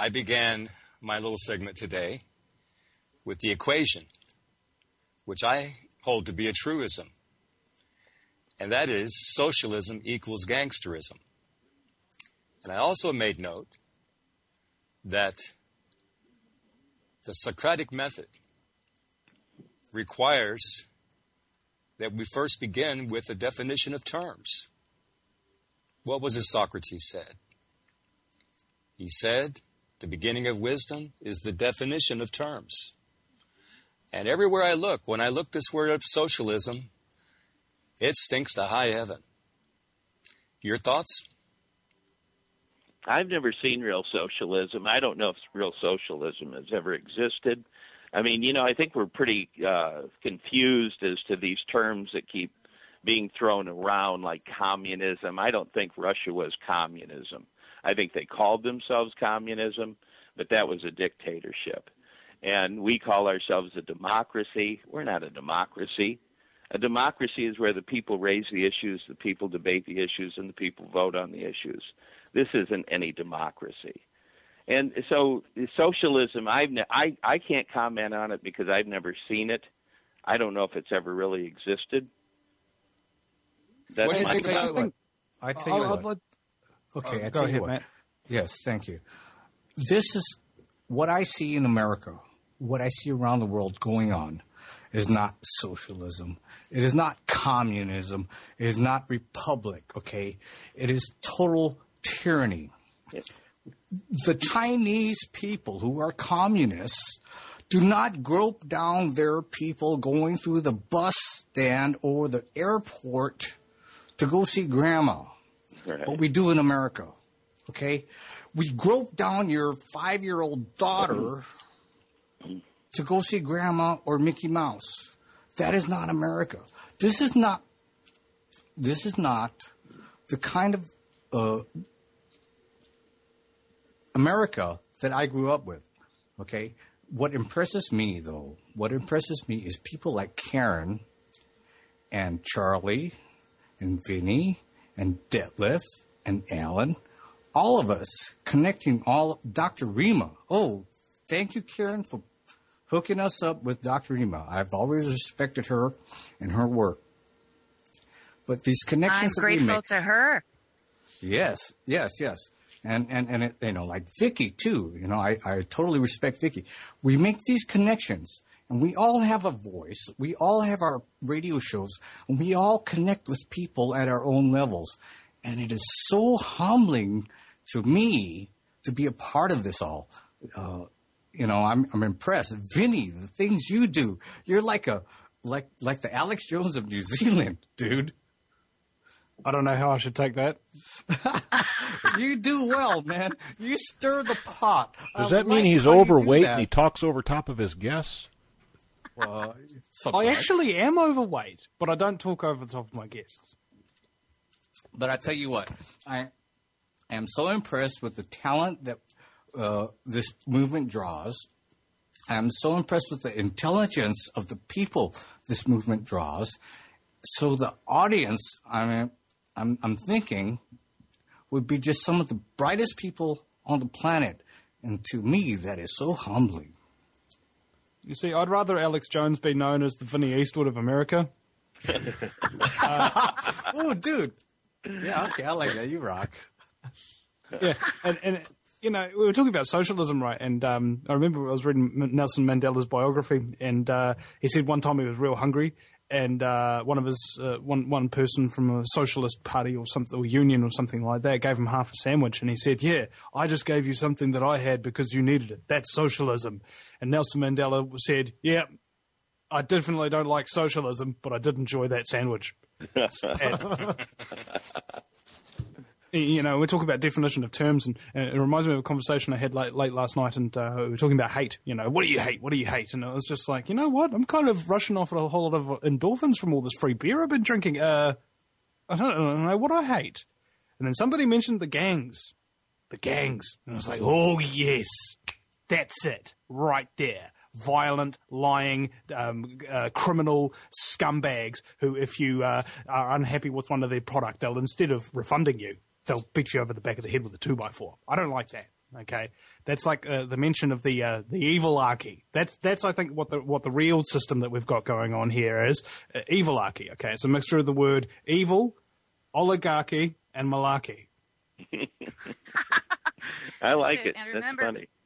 I began my little segment today with the equation, which I hold to be a truism, and that is socialism equals gangsterism. And I also made note that the Socratic method requires that we first begin with a definition of terms. What was it Socrates said? He said, the beginning of wisdom is the definition of terms. And everywhere I look, when I look this word of socialism, it stinks to high heaven. Your thoughts? I've never seen real socialism. I don't know if real socialism has ever existed. I mean, I think we're pretty confused as to these terms that keep being thrown around like communism. I don't think Russia was communism. I think they called themselves communism, but that was a dictatorship. And we call ourselves a democracy. We're not a democracy. A democracy is where the people raise the issues, the people debate the issues, and the people vote on the issues. This isn't any democracy. And so socialism, I can't comment on it because I've never seen it. I don't know if it's ever really existed. That's my opinion. I tell you what. Okay, I tell you what. Matt. Yes, thank you. This is what I see in America, what I see around the world going on is not socialism. It is not communism. It is not republic, okay? It is total tyranny. Yes. The Chinese people who are communists do not grope down their people going through the bus stand or the airport to go see grandma. Right. But we do in America, okay? We grope down your 5-year-old daughter to go see grandma or Mickey Mouse. That is not America. This is not the kind of America that I grew up with, okay? What impresses me, though, is people like Karen and Charlie and Vinny and Detlef and Alan, all of us connecting Dr. Rima. Oh, thank you, Karen, for hooking us up with Dr. Rima. I've always respected her and her work. But these connections I'm grateful to her. Yes. And it, like Vicky, too. I totally respect Vicky. We make these connections, and we all have a voice. We all have our radio shows, and we all connect with people at our own levels. And it is so humbling to me to be a part of this all. I'm impressed. Vinny, the things you do, you're like the Alex Jones of New Zealand, dude. I don't know how I should take that. You do well, man. You stir the pot. Does that mean he's overweight and he talks over top of his guests? Well, I actually am overweight, but I don't talk over the top of my guests. But I tell you what, I am so impressed with the talent that this movement draws. I am so impressed with the intelligence of the people this movement draws. So the audience, I'm thinking, would be just some of the brightest people on the planet. And to me, that is so humbling. You see, I'd rather Alex Jones be known as the Vinnie Eastwood of America. Oh, dude. Yeah, okay, I like that. You rock. Yeah, and we were talking about socialism, right? And I remember I was reading Nelson Mandela's biography, and he said one time he was real hungry, and one of his one person from a socialist party or something, or union or something like that, gave him half a sandwich, and he said, "Yeah, I just gave you something that I had because you needed it. That's socialism." And Nelson Mandela said, "Yeah, I definitely don't like socialism, but I did enjoy that sandwich." We're talking about definition of terms, and it reminds me of a conversation I had late last night, and we were talking about hate. What do you hate? What do you hate? And I was just like, you know what? I'm kind of rushing off a whole lot of endorphins from all this free beer I've been drinking. I don't know what I hate. And then somebody mentioned the gangs. The gangs. And I was like, oh, yes. That's it. Right there. Violent, lying, criminal scumbags who, if you are unhappy with one of their product, they'll, instead of refunding you, they'll beat you over the back of the head with a 2x4. I don't like that, okay? That's like the mention of the evilarchy. That's I think what the real system that we've got going on here is evilarchy. Okay, it's a mixture of the word evil, oligarchy, and malarkey. I like it. And remember, that's funny.